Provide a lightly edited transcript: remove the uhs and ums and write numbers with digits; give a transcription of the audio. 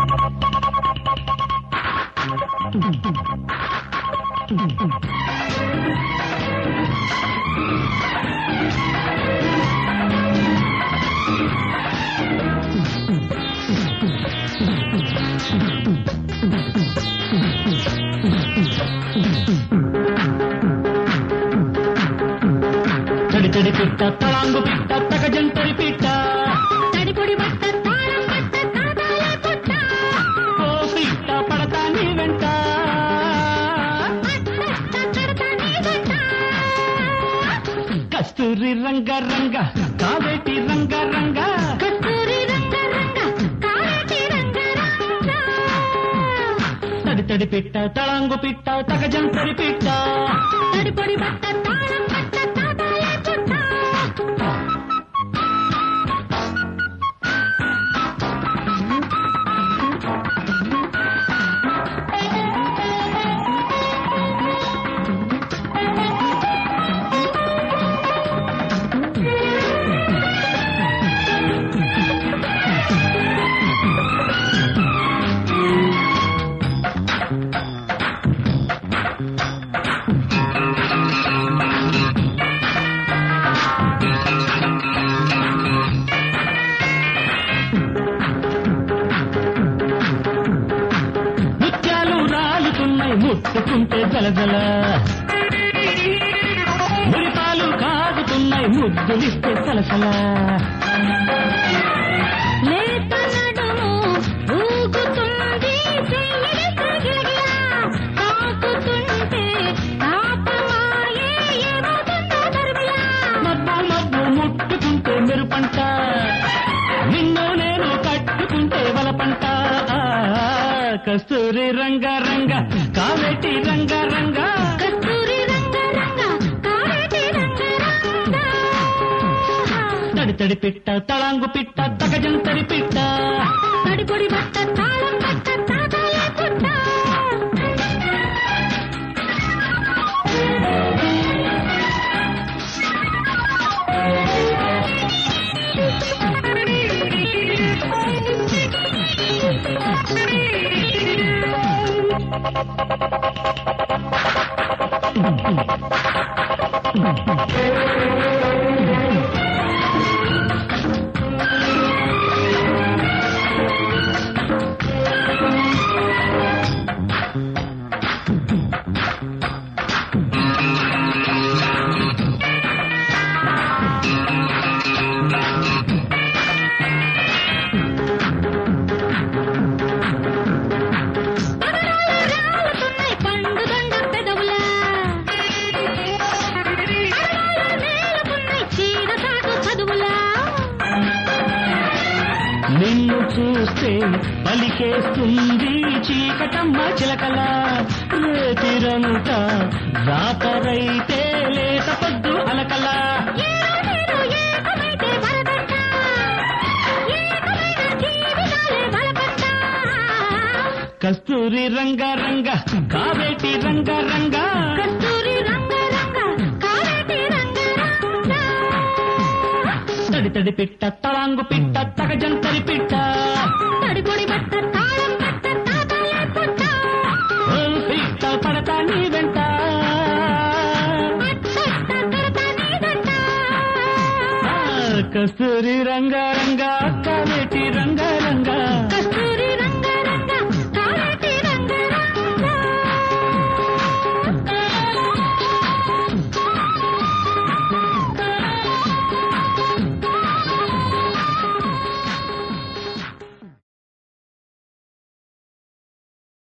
తడి పిట్ట తళాంగు పిట్ట తగజంతరి పిట్ట తడిపొడి బట్ట తాళం బట్ట తాతాలే పుట్ట ఓ పిట్ట పడతా నీ వెంట కడతా నీ వెంట కస్తూరి రంగ రంగ కావేటి రంగ రంగ కస్తూరి రంగ రంగ కావేటి రంగ రంగ తడి పిట్ట తళాంగు పిట్ట తగజంతరి పిట్ట తడిపొడి బట్ట తాళం బట్ట తాతాలే పుట్ట ముట్టుకుంటే జలజల మురిపాలు కాగుతున్నాయి ముద్దులిస్తే సలసల లేత నడుము ఊగుతుంది చెయ్యిగిలా తాకుతుంటే తాపమాయే ఏమవుతుందో దర్మిలా మబ్బు ముట్టుకుంటే మెరుపంట నిన్ను నేను కట్టుకుంటే వలపంట కస్తూరి రంగ రంగ కావేటి రంగ రంగ కస్తూరి రంగ రంగ కావేటి రంగ రంగ తడి పిట్ట తళాంగు పిట్ట తగజంతరి పిట్ట తడిపొడి బట్ట తాళం బట్ట తాతాలే పుట్ట నిన్ను చూస్తే పలికేస్తుంది చీకటమ్మ చిలకల రేతిరంట జాతరైతే లేత పొద్దు అలకల కస్తూరి రంగ రంగ కావేటి రంగ రంగ కస్తూరి రంగ రంగ కావేటి రంగ రంగ తడి పిట్ట తళాంగు పిట్ట తగజంతరి పిట్ట తడిపొడి బట్ట తాళం బట్ట తాతాలే పుట్ట ఓ పిట్ట పడతా నీ వెంట కడతా నీ వెంట కస్తూరి రంగ రంగ కావేటి రంగ